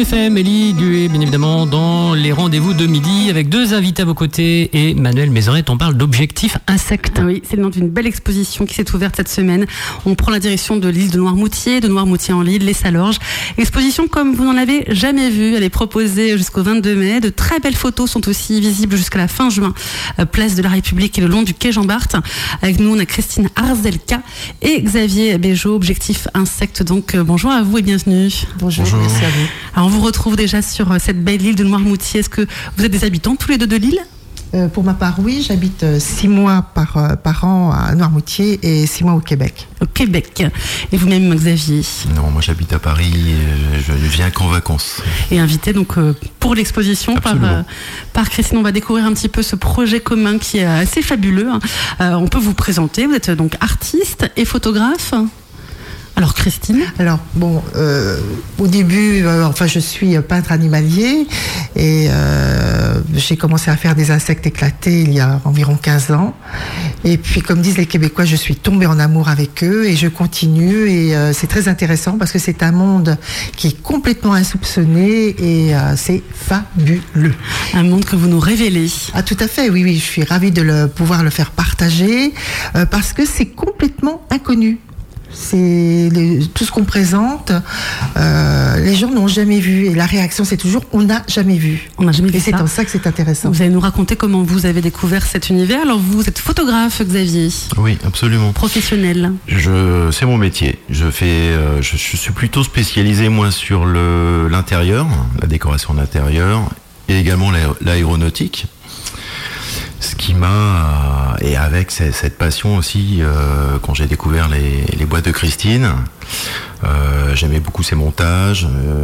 FM, Elie Gué, bien évidemment, dans les rendez-vous de midi, avec deux invités à vos côtés et Manuel Mézeret. On parle d'objectifs insectes. Oui, c'est le nom d'une belle exposition qui s'est ouverte cette semaine. On prend la direction de l'île de Noirmoutier en l'île, les Salorges. Exposition comme vous n'en avez jamais vu. Elle est proposée jusqu'au 22 mai. De très belles photos sont aussi visibles jusqu'à la fin juin. Place de la République et le long du quai Jean-Bart. Avec nous, on a Christine Arzelka et Xavier Béjot, objectifs insectes. Donc, bonjour à vous et bienvenue. Bonjour. Merci à vous. Alors, on vous retrouve déjà sur cette belle île de Noirmoutier. Est-ce que vous êtes des habitants tous les deux de l'île ? Pour ma part, oui, j'habite 6 mois par an à Noirmoutier et 6 mois au Québec. Au Québec. Et vous-même, Xavier ? Non, moi j'habite à Paris, je ne viens qu'en vacances. Et invité donc pour l'exposition par Christine. On va découvrir un petit peu ce projet commun qui est assez fabuleux. On peut vous présenter, vous êtes donc artiste et photographe. Alors Christine ? Alors bon, au début, je suis peintre animalier et j'ai commencé à faire des insectes éclatés il y a environ 15 ans. Et puis comme disent les Québécois, je suis tombée en amour avec eux et je continue. Et c'est très intéressant parce que c'est un monde qui est complètement insoupçonné et c'est fabuleux. Un monde que vous nous révélez. Ah tout à fait, oui, je suis ravie de pouvoir le faire partager parce que c'est complètement inconnu. C'est tout ce qu'on présente, les gens n'ont jamais vu et la réaction c'est toujours on n'a jamais vu. On n'a jamais vu et c'est en ça que c'est intéressant. Vous allez nous raconter comment vous avez découvert cet univers. Alors vous êtes photographe, Xavier. Oui, absolument. Professionnel. C'est mon métier. Je suis plutôt spécialisé moi sur l'intérieur, la décoration d'intérieur et également l'aéronautique. Ce qui m'a, et avec cette passion aussi, quand j'ai découvert les boîtes de Christine, j'aimais beaucoup ses montages,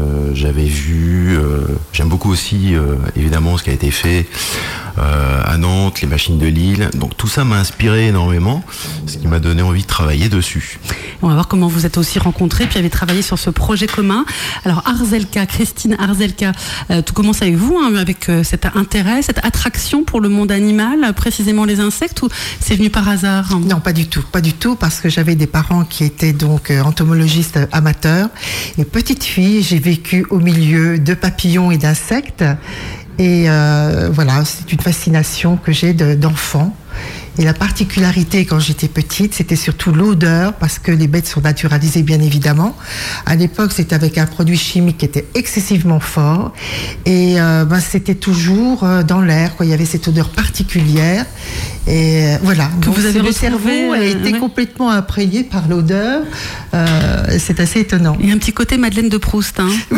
j'aime beaucoup aussi évidemment ce qui a été fait à Nantes, les machines de Lille, donc tout ça m'a inspiré énormément, ce qui m'a donné envie de travailler dessus. On va voir comment vous êtes aussi rencontrés, puis avez travaillé sur ce projet commun. Alors Christine Arzelka, tout commence avec vous, avec cet intérêt, cette attraction pour le monde animal, précisément les insectes, ou c'est venu par hasard ? Non, pas du tout, parce que j'avais des parents qui étaient donc entomologistes amateurs. Et petite fille, j'ai vécu au milieu de papillons et d'insectes. Et c'est une fascination que j'ai d'enfant. Et la particularité quand j'étais petite, c'était surtout l'odeur, parce que les bêtes sont naturalisées bien évidemment. À l'époque, c'était avec un produit chimique qui était excessivement fort. Et c'était toujours dans l'air, il y avait cette odeur particulière. Et voilà, donc vous avez le cerveau a été complètement imprégné par l'odeur. C'est assez étonnant. Il y a un petit côté Madeleine de Proust. Oui.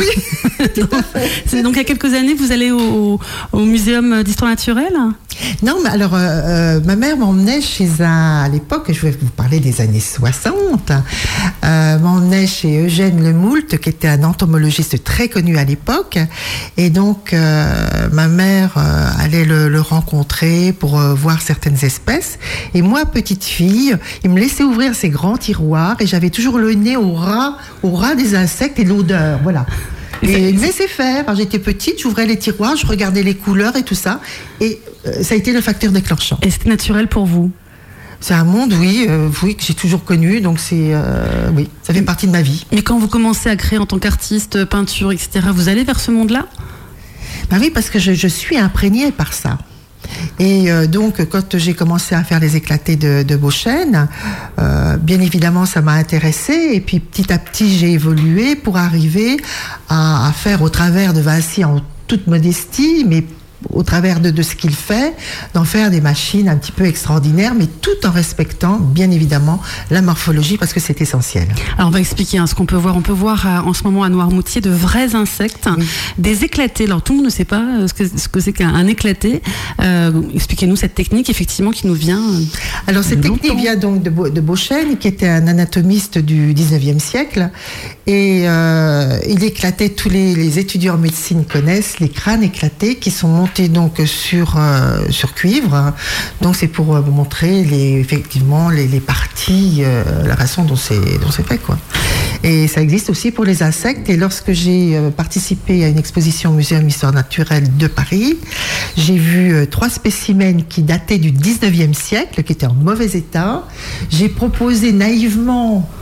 Donc il y a quelques années, vous allez au Muséum d'Histoire Naturelle ? Non, mais alors ma mère m'emmenait à l'époque, je vais vous parler des années 60, m'emmenait chez Eugène Lemoult, qui était un entomologiste très connu à l'époque. Et donc ma mère allait le rencontrer pour voir certaines espèces. Et moi, petite fille, il me laissait ouvrir ces grands tiroirs et j'avais toujours le nez au ras des insectes et l'odeur, voilà. Et il me laissait faire. Alors, j'étais petite, j'ouvrais les tiroirs, je regardais les couleurs et tout ça. Et ça a été le facteur déclenchant. Et c'était naturel pour vous ? C'est un monde, que j'ai toujours connu. Donc, ça fait partie de ma vie. Mais quand vous commencez à créer en tant qu'artiste, peinture, etc., vous allez vers ce monde-là ? Ben oui, parce que je suis imprégnée par ça. Et donc, quand j'ai commencé à faire les éclatés de Beauchesne, bien évidemment, ça m'a intéressée. Et puis, petit à petit, j'ai évolué pour arriver à faire, au travers de Vinci, en toute modestie, mais au travers de ce qu'il fait, d'en faire des machines un petit peu extraordinaires, mais tout en respectant, bien évidemment, la morphologie, parce que c'est essentiel. Alors, on va expliquer ce qu'on peut voir. On peut voir en ce moment à Noirmoutier de vrais insectes, des éclatés. Alors, tout le monde ne sait pas ce que c'est qu'un éclaté. Expliquez-nous cette technique, effectivement, qui nous vient Alors, cette technique vient donc de Beauchesne, qui était un anatomiste du 19e siècle. Et il éclatait, tous les étudiants en médecine connaissent les crânes éclatés qui sont montés donc sur cuivre. Donc c'est pour montrer effectivement les parties, la façon dont c'est fait, quoi. Et ça existe aussi pour les insectes. Et lorsque j'ai participé à une exposition au Muséum Histoire Naturelle de Paris, j'ai vu 3 spécimens qui dataient du 19e siècle, qui étaient en mauvais état. J'ai proposé naïvement,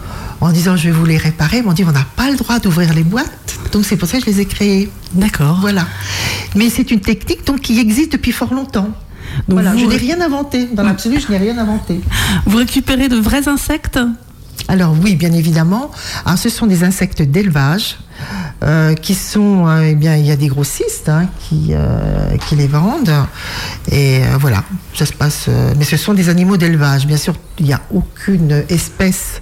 en disant je vais vous les réparer. Ils m'ont dit on n'a pas le droit d'ouvrir les boîtes, donc c'est pour ça que je les ai créées. D'accord. Voilà. Mais c'est une technique donc qui existe depuis fort longtemps. Donc voilà, je n'ai rien inventé. Dans l'absolu, je n'ai rien inventé. Vous récupérez de vrais insectes ? Alors oui, bien évidemment. Alors, ce sont des insectes d'élevage qui sont, il y a des grossistes qui les vendent. Et voilà, ça se passe. Mais ce sont des animaux d'élevage. Bien sûr, il n'y a aucune espèce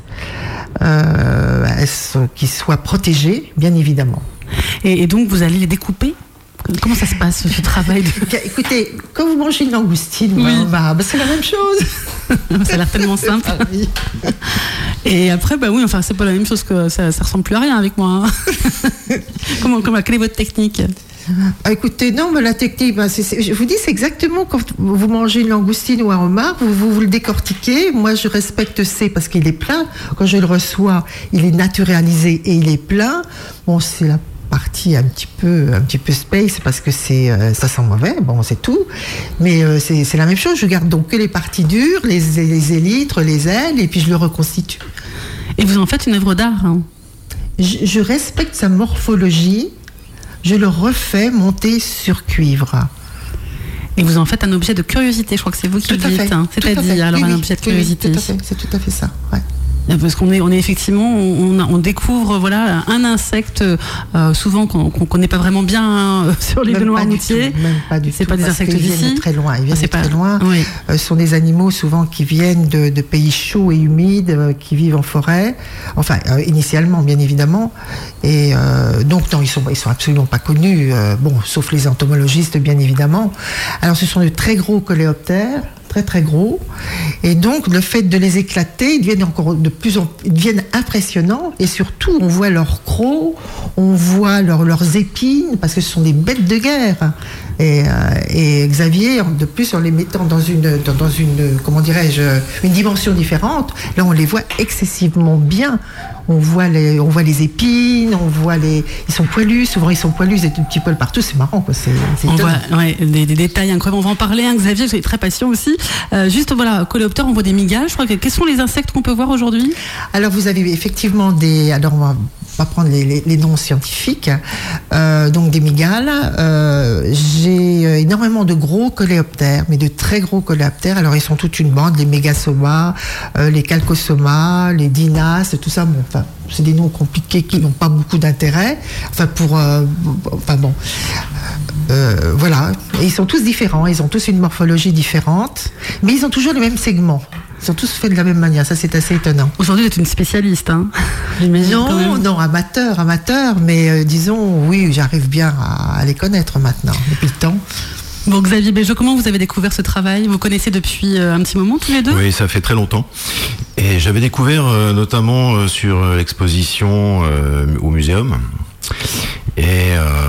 qui soit protégée, bien évidemment. Et donc, vous allez les découper ? Comment ça se passe, ce travail Écoutez, quand vous mangez une langoustine, c'est la même chose. Ça a l'air tellement simple. Ah, oui. Et après, c'est pas la même chose que ça ressemble plus à rien avec moi. Quelle est votre technique ? Écoutez, non, mais la technique, je vous dis, c'est exactement quand vous mangez une langoustine ou un homard, vous le décortiquez. Moi, je respecte parce qu'il est plein. Quand je le reçois, il est naturalisé et il est plein. Bon, c'est la partie un petit peu space parce que ça sent mauvais, c'est tout, mais c'est la même chose. Je garde donc que les parties dures, les élytres, les ailes, et puis je le reconstitue. Et vous en faites une œuvre d'art, hein ? Je respecte sa morphologie, je le refais monter sur cuivre. Et vous en faites un objet de curiosité, je crois que c'est vous qui le dites, c'est-à-dire alors un objet de curiosité. C'est tout à fait ça, ouais. Parce qu'on est effectivement, on découvre un insecte souvent qu'on connaît pas vraiment bien sur l'île de Noirmoutier. Même pas du tout. C'est pas des insectes d'ici. Ils viennent très loin. Très loin. Oui. Ce sont des animaux souvent qui viennent de pays chauds et humides, qui vivent en forêt. Enfin, initialement, bien évidemment. Et donc non, ils sont absolument pas connus. Sauf les entomologistes, bien évidemment. Alors, ce sont de très gros coléoptères. Très très gros, et donc le fait de les éclater, ils deviennent impressionnants, et surtout on voit leurs crocs, on voit leurs épines, parce que ce sont des bêtes de guerre. Et Xavier, de plus en les mettant dans une comment dirais-je, une dimension différente, là on les voit excessivement bien. On voit les épines, ils sont poilus, souvent ils sont poilus, ils ont un petit poil partout, c'est marrant quoi. On voit des détails incroyables. On va en parler, Xavier, vous êtes très patient aussi. Juste coléoptères, on voit des migales. Je crois quels sont les insectes qu'on peut voir aujourd'hui ? Alors vous avez effectivement alors on va pas prendre les noms scientifiques, donc des migales. J'ai énormément de gros coléoptères, mais de très gros coléoptères. Alors ils sont toute une bande, les mégasomas, les calcosomas, les dinas, tout ça. C'est des noms compliqués qui n'ont pas beaucoup d'intérêt. Voilà. Et ils sont tous différents, ils ont tous une morphologie différente, mais ils ont toujours les mêmes segments. Ils sont tous faits de la même manière, ça c'est assez étonnant. Aujourd'hui, vous êtes une spécialiste, hein ? Non, amateur, mais disons, oui, j'arrive bien à les connaître maintenant, depuis le temps. Bon, Xavier Belgeot, comment vous avez découvert ce travail ? Vous connaissez depuis un petit moment tous les deux ? Oui, ça fait très longtemps. Et j'avais découvert notamment sur l'exposition au muséum. Et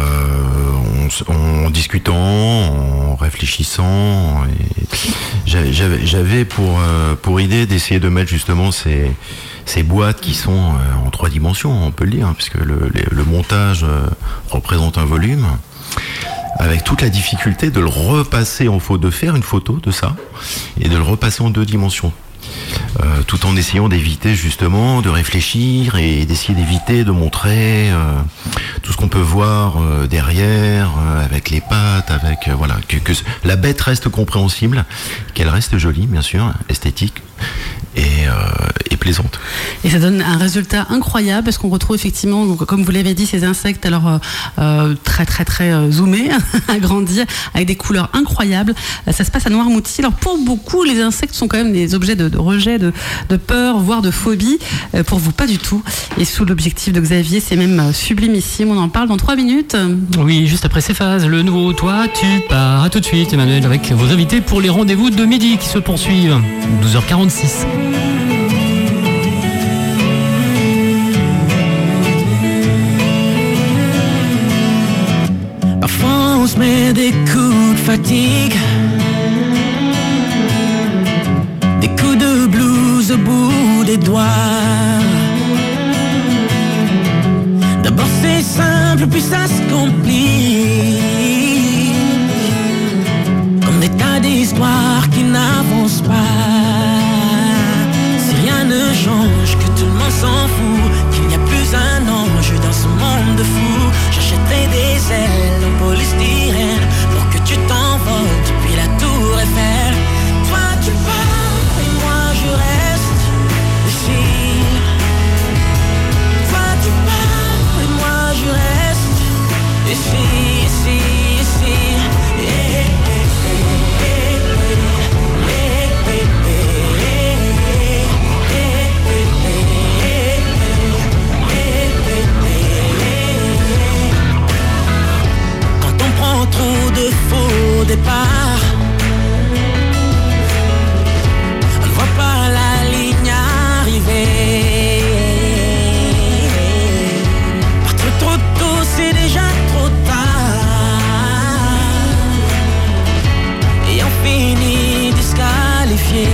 en discutant, en réfléchissant, j'avais pour idée d'essayer de mettre justement ces boîtes qui sont en 3 dimensions, on peut le dire, puisque le montage représente un volume, avec toute la difficulté de le repasser de faire une photo de ça, et de le repasser en 2 dimensions. Tout en essayant d'éviter justement de réfléchir et d'essayer d'éviter de montrer tout ce qu'on peut voir derrière, avec les pattes, avec que la bête reste compréhensible, qu'elle reste jolie bien sûr, esthétique et plaisante. Et ça donne un résultat incroyable parce qu'on retrouve effectivement, comme vous l'avez dit, ces insectes alors très très très zoomés, agrandis, avec des couleurs incroyables. Ça se passe à Noirmoutier. Alors pour beaucoup, les insectes sont quand même des objets de rejet, de peur, voire de phobie. Pour vous, pas du tout. Et sous l'objectif de Xavier, c'est même sublimissime. On en parle dans 3 minutes. Oui, juste après ces phases, le nouveau Toi, tu pars. À tout de suite, Emmanuel, avec vos invités pour les rendez-vous de midi qui se poursuivent. 12h46. Parfois on se met des coups de fatigue, des coups de blues au bout des doigts. D'abord c'est simple, puis ça se complique, comme des tas d'histoires qui n'avancent pas. Si rien ne change, que tout le monde s'en fout, qu'il n'y a plus un ange dans ce monde de fous. J'achèterai des ailes en polystyrène pour que tu t'envoles depuis la tour Eiffel. Toi tu pars et moi je reste ici. Toi tu pars et moi je reste ici, ici, ici. Trop de faux départs, on ne voit pas la ligne arriver. Partir trop tôt, c'est déjà trop tard, et on finit disqualifié.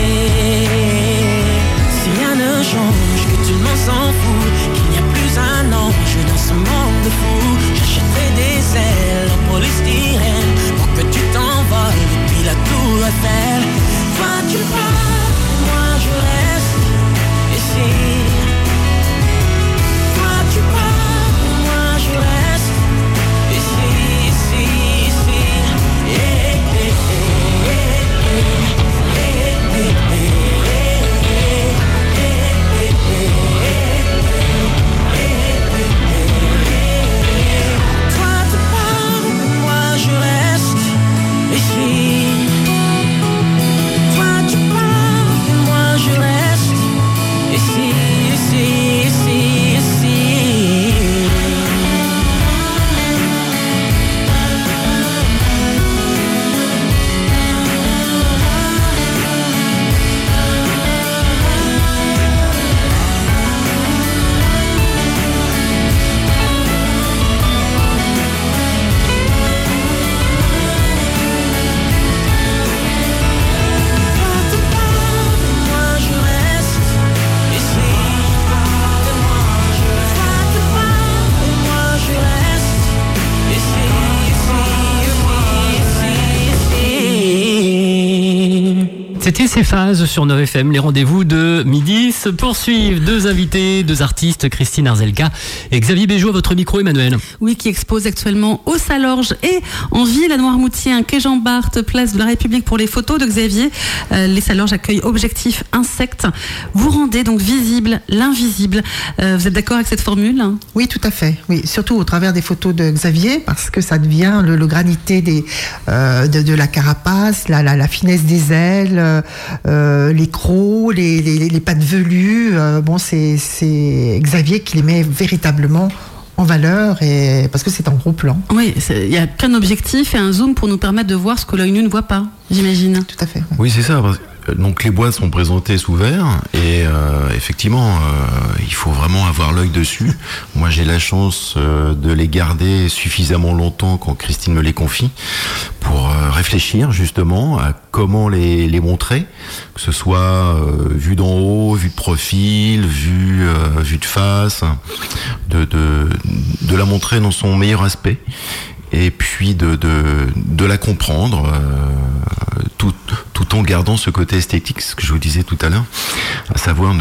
Si rien ne change, que tout le monde s'en fout, qu'il n'y a plus un ange dans ce monde de fous. J'achèterai des ailes en polystyrène pour que tu t'envoles depuis la tour Eiffel. Toi tu pars, moi je reste ici. Toi tu pars, moi je reste ici, ici, ici. C'était Ces Phases sur 9FM. Les rendez-vous de midi se poursuivent. Deux invités, deux artistes, Christine Arzelka et Xavier Béjot à votre micro, Emmanuel. Oui, qui expose actuellement au Salorge et en ville à Noirmoutier, un quai Jean-Bart, place de la République pour les photos de Xavier. Les Salorges accueillent Objectif Insecte. Vous rendez donc visible l'invisible. Vous êtes d'accord avec cette formule ? Oui, tout à fait. Oui, surtout au travers des photos de Xavier, parce que ça devient le granité de la carapace, la finesse des ailes, les crocs, les pattes velues. C'est Xavier qui les met véritablement en valeur, et parce que c'est en gros plan. Oui, il n'y a qu'un objectif et un zoom pour nous permettre de voir ce que l'œil nu ne voit pas, j'imagine. Tout à fait. Oui, c'est ça. Donc les boîtes sont présentées sous verre et effectivement il faut vraiment avoir l'œil dessus. Moi j'ai la chance de les garder suffisamment longtemps quand Christine me les confie pour réfléchir justement à comment les montrer, que ce soit vu d'en haut, vu de profil, vu de face, de la montrer dans son meilleur aspect. Et puis de la comprendre tout en gardant ce côté esthétique, ce que je vous disais tout à l'heure, à savoir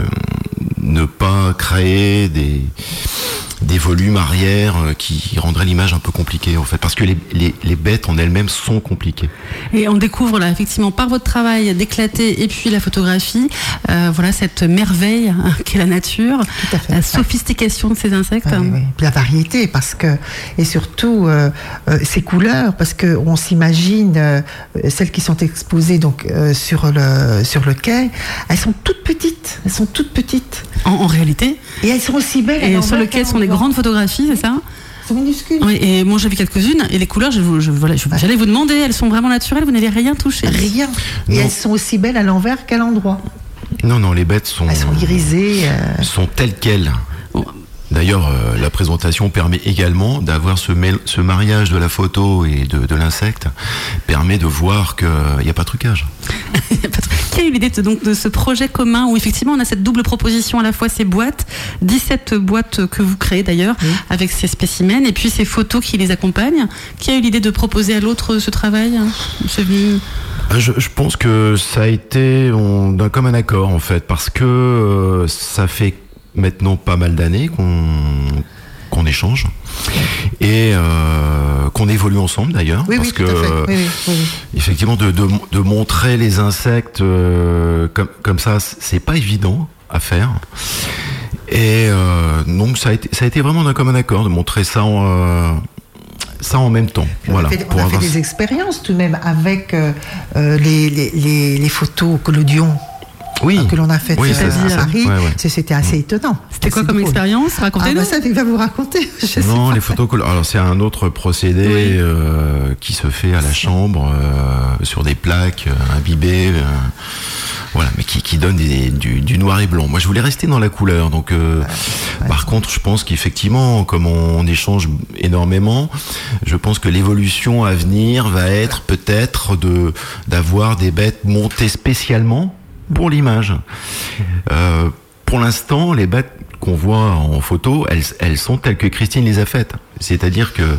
ne pas créer des volumes arrière qui rendraient l'image un peu compliquée en fait, parce que les bêtes en elles-mêmes sont compliquées. Et on découvre là effectivement par votre travail d'éclater et puis la photographie, voilà cette merveille qu'est la nature, tout à fait, la sophistication de ces insectes. Oui. La variété, parce que, et surtout ces couleurs, parce que on s'imagine celles qui sont exposées donc sur le quai, elles sont toutes petites. En réalité. Et elles sont aussi belles. Et sur le quai sont des grandes photographies, c'est ça ? Sont minuscules. Oui, et moi j'ai vu quelques-unes, et les couleurs, j'allais vous demander, elles sont vraiment naturelles, vous n'avez rien touché. Rien. Et elles sont aussi belles à l'envers qu'à l'endroit. Non, les bêtes sont... Elles sont irisées. Sont telles quelles. D'ailleurs, la présentation permet également d'avoir ce mariage de la photo et de l'insecte, permet de voir qu'il n'y a pas de trucage. Qui a eu l'idée de ce projet commun où effectivement on a cette double proposition, à la fois ces boîtes, 17 boîtes que vous créez d'ailleurs, avec ces spécimens, et puis ces photos qui les accompagnent. Qui a eu l'idée de proposer à l'autre ce travail ? C'est venu... Je pense que ça a été d'un commun accord en fait, parce que ça fait maintenant pas mal d'années qu'on échange et qu'on évolue ensemble d'ailleurs, Oui, parce oui, que tout à fait. Oui. effectivement de montrer les insectes comme ça, c'est pas évident à faire. Et donc ça a été vraiment d'un commun accord de montrer ça en même temps. On a fait des expériences tout de même avec les photos collodion. Que l'on a fait à Paris, c'était assez étonnant. C'était quoi comme expérience? Racontez-nous. Ça, il va vous raconter. Non, les photos. Alors c'est un autre procédé qui se fait à la chambre sur des plaques imbibées, voilà, mais qui donne du noir et blanc. Moi, je voulais rester dans la couleur. Donc, par contre, je pense qu'effectivement, comme on échange énormément, je pense que l'évolution à venir va être peut-être d'avoir des bêtes montées spécialement pour l'image. Pour l'instant, les bêtes qu'on voit en photo, elles sont telles que Christine les a faites. C'est-à-dire que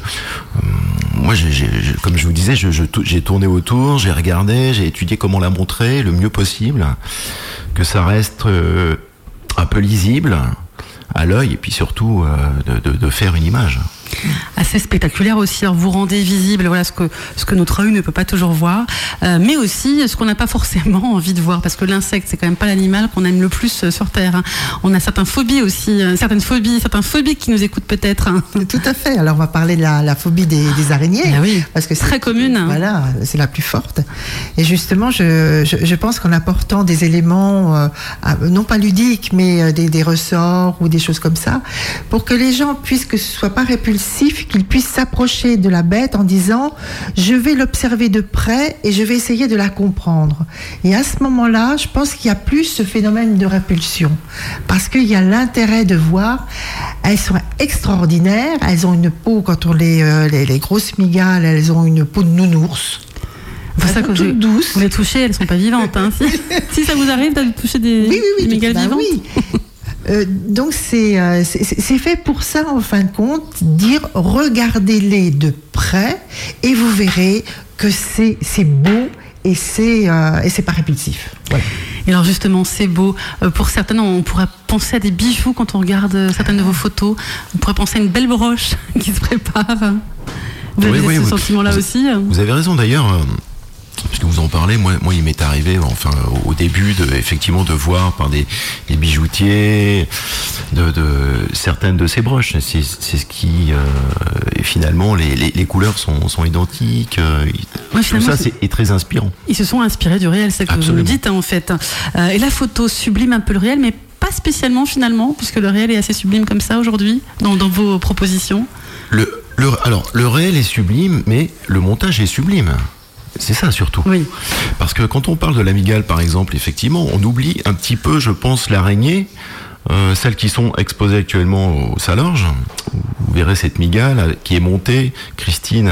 moi, comme je vous disais, j'ai tourné autour, j'ai regardé, j'ai étudié comment la montrer le mieux possible, que ça reste un peu lisible à l'œil, et puis surtout de faire une image. Assez spectaculaire aussi. Alors vous rendez visible ce que notre œil ne peut pas toujours voir, mais aussi ce qu'on n'a pas forcément envie de voir, parce que l'insecte, c'est quand même pas l'animal qu'on aime le plus sur Terre, hein. On a certaines phobies aussi, certaines phobies qui nous écoutent peut-être, hein. Tout à fait. Alors on va parler de la phobie des araignées, oui, parce que c'est très commune, hein. Voilà, c'est la plus forte. Et justement, je pense qu'en apportant des éléments non pas ludiques, mais des ressorts ou des choses comme ça, pour que les gens puissent, que ce soit pas répulsif, qu'ils puissent s'approcher de la bête en disant je vais l'observer de près et je vais essayer de la comprendre. Et à ce moment-là, je pense qu'il y a plus ce phénomène de répulsion, parce qu'il y a l'intérêt de voir. Elles sont extraordinaires, elles ont une peau, quand on les grosses migales, elles ont une peau de nounours. C'est ça que toutes douces. Vous les touchez, elles sont pas vivantes, hein. Si ça vous arrive de toucher des migales vivantes. Oui. Donc c'est fait pour ça, en fin de compte, dire regardez-les de près et vous verrez que c'est beau et c'est pas répulsif. Voilà. Et alors justement, c'est beau. Pour certaines, on pourrait penser à des bijoux quand on regarde certaines de vos photos. On pourrait penser à une belle broche qui se prépare. Vous avez ce sentiment-là aussi? Vous avez raison d'ailleurs. Puisque vous en parlez, moi il m'est arrivé, enfin au début, effectivement de voir par des bijoutiers de certaines de ces broches. C'est ce qui finalement les couleurs sont identiques. Tout ça est très inspirant. Ils se sont inspirés du réel, c'est ce que vous nous dites, hein, en fait. Et la photo sublime un peu le réel, mais pas spécialement finalement, puisque le réel est assez sublime comme ça aujourd'hui dans vos propositions. Alors le réel est sublime, mais le montage est sublime. C'est ça surtout. Oui. Parce que quand on parle de la migale, par exemple, effectivement, on oublie un petit peu, je pense, l'araignée, celles qui sont exposées actuellement au Salorge. Vous verrez cette migale qui est montée. Christine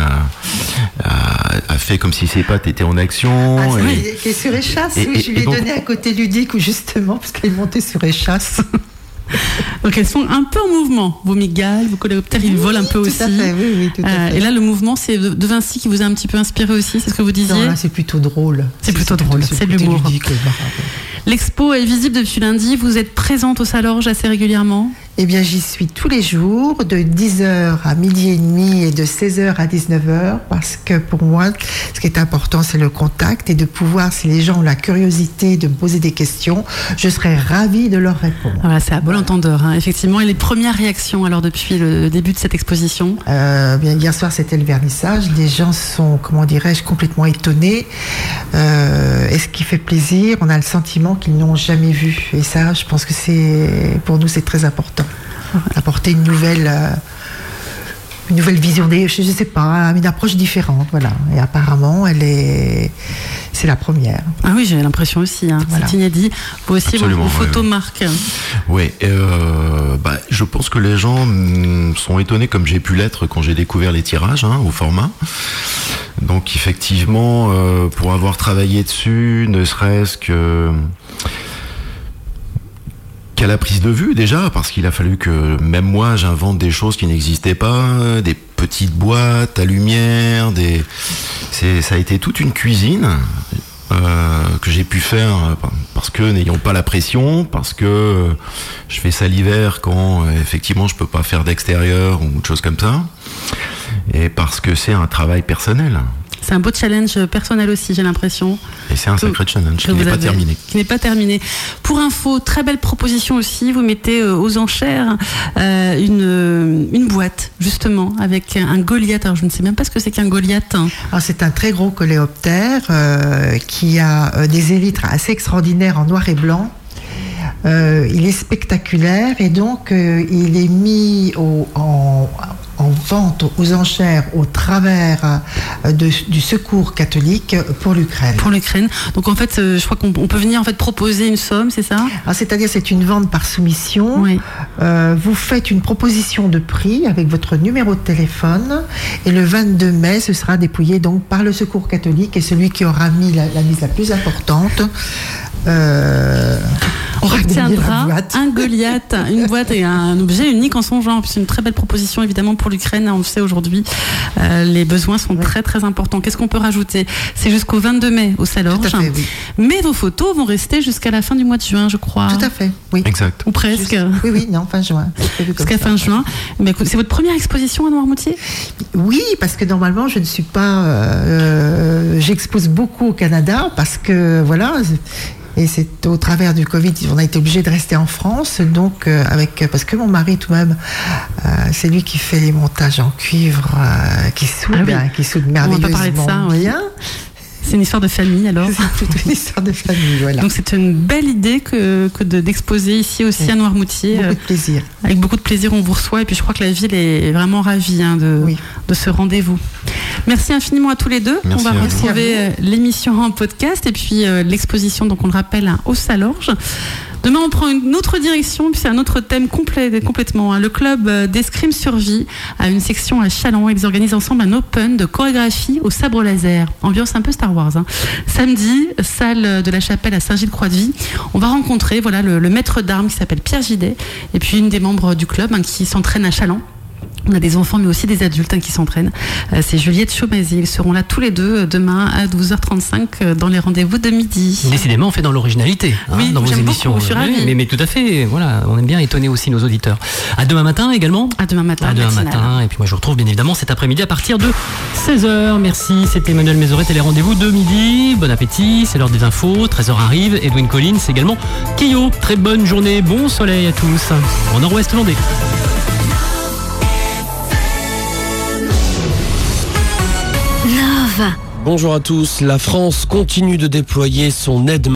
a fait comme si ses pattes étaient en action. Qui est sur échasse. Oui, je lui ai donné un côté ludique, justement, parce qu'elle est montée sur échasse. Donc elles sont un peu en mouvement, vos migales, vos coléoptères, ils volent un peu aussi. Tout à fait, oui, tout à fait. Et là, le mouvement, c'est De Vinci qui vous a un petit peu inspiré aussi, c'est ce que vous disiez? Non, là, c'est plutôt drôle. C'est plutôt drôle, c'est de l'humour. L'expo est visible depuis lundi, vous êtes présente au Salorge assez régulièrement? Eh bien, j'y suis tous les jours, de 10h à midi et demi et de 16h à 19h, parce que pour moi, ce qui est important, c'est le contact et de pouvoir, si les gens ont la curiosité de me poser des questions, je serai ravie de leur répondre. Voilà, c'est à bon entendeur, hein, effectivement. Et les premières réactions, alors, depuis le début de cette exposition? Bien, hier soir, c'était le vernissage. Les gens sont, comment dirais-je, complètement étonnés. Et ce qui fait plaisir, on a le sentiment qu'ils n'ont jamais vu. Et ça, je pense que pour nous, c'est très important. Apporter une nouvelle vision je sais pas, une approche différente, voilà. Et apparemment, c'est la première. Ah oui, j'ai l'impression aussi, hein. Voilà. C'est inédit. Vous aussi, vos photos marquent. Oui, je pense que les gens sont étonnés, comme j'ai pu l'être quand j'ai découvert les tirages, au format. Donc effectivement, pour avoir travaillé dessus, ne serait-ce qu'à la prise de vue déjà, parce qu'il a fallu que même moi j'invente des choses qui n'existaient pas, des petites boîtes à lumière, ça a été toute une cuisine. que j'ai pu faire parce que n'ayant pas la pression, parce que je fais ça l'hiver quand effectivement je peux pas faire d'extérieur ou de choses comme ça, et parce que c'est un travail personnel. C'est un beau challenge personnel aussi, j'ai l'impression. Et c'est un sacré challenge qui n'est pas terminé. Qui n'est pas terminé. Pour info, très belle proposition aussi, vous mettez aux enchères une boîte, justement, avec un Goliath. Alors je ne sais même pas ce que c'est qu'un Goliath. Alors, c'est un très gros coléoptère qui a des élytres assez extraordinaires en noir et blanc. Il est spectaculaire et donc il est mis en vente aux enchères au travers du Secours catholique pour l'Ukraine. Pour l'Ukraine. Donc en fait, je crois qu'on peut venir en fait proposer une somme, c'est ça ? Alors, c'est-à-dire c'est une vente par soumission. Oui. Vous faites une proposition de prix avec votre numéro de téléphone et le 22 mai, ce sera dépouillé donc par le Secours catholique et celui qui aura mis la mise la plus importante. On obtiendra un Goliath, une boîte et un objet unique en son genre. C'est une très belle proposition évidemment pour l'Ukraine. On le sait aujourd'hui, les besoins sont très très importants. Qu'est-ce qu'on peut rajouter ? C'est jusqu'au 22 mai au Salorge. Tout à fait, oui. Mais vos photos vont rester jusqu'à la fin du mois de juin, je crois. Tout à fait, oui. Exact. Ou presque. Oui, non, fin juin. Jusqu'à fin juin. Mais écoute, c'est votre première exposition à Noirmoutier ? Oui, parce que normalement, je ne suis pas... j'expose beaucoup au Canada parce que, voilà... Et c'est au travers du Covid, on a été obligé de rester en France, donc parce que mon mari tout de même, c'est lui qui fait les montages en cuivre, qui soude, qui soude merveilleusement on va pas parler de ça, bien. C'est une histoire de famille alors. C'est toute une histoire de famille, voilà. Donc c'est une belle idée que d'exposer ici aussi à Noirmoutier. Beaucoup de plaisir. Avec beaucoup de plaisir, on vous reçoit et puis je crois que la ville est vraiment ravie de ce rendez-vous. Merci infiniment à tous les deux. Merci, on va retrouver l'émission en podcast et puis l'exposition, donc on le rappelle, au Salorge. Demain, on prend une autre direction, puis c'est un autre thème complètement. Le club d'escrime survie a une section à Châlons. Ils organisent ensemble un open de chorégraphie au sabre laser. Ambiance un peu Star Wars. Samedi, salle de la Chapelle à Saint-Gilles-Croix-de-Vie. On va rencontrer le maître d'armes qui s'appelle Pierre Gidet et puis une des membres du club qui s'entraîne à Châlons. On a des enfants mais aussi des adultes qui s'entraînent. C'est Juliette Chaumazy. Ils seront là tous les deux demain à 12h35 dans les rendez-vous de midi. Décidément, on fait dans l'originalité dans vos émissions. Beaucoup, je suis ravie. Mais tout à fait, voilà, on aime bien étonner aussi nos auditeurs. À demain matin également. À demain matin. Et puis moi je vous retrouve bien évidemment cet après-midi à partir de 16h. Merci, c'était Emmanuel Mézoret et les rendez-vous de midi. Bon appétit, c'est l'heure des infos. 13h arrive. Edwin Collins également. Keyo, très bonne journée, bon soleil à tous. En Nord-Ouest Vendée. Bonjour à tous, la France continue de déployer son aide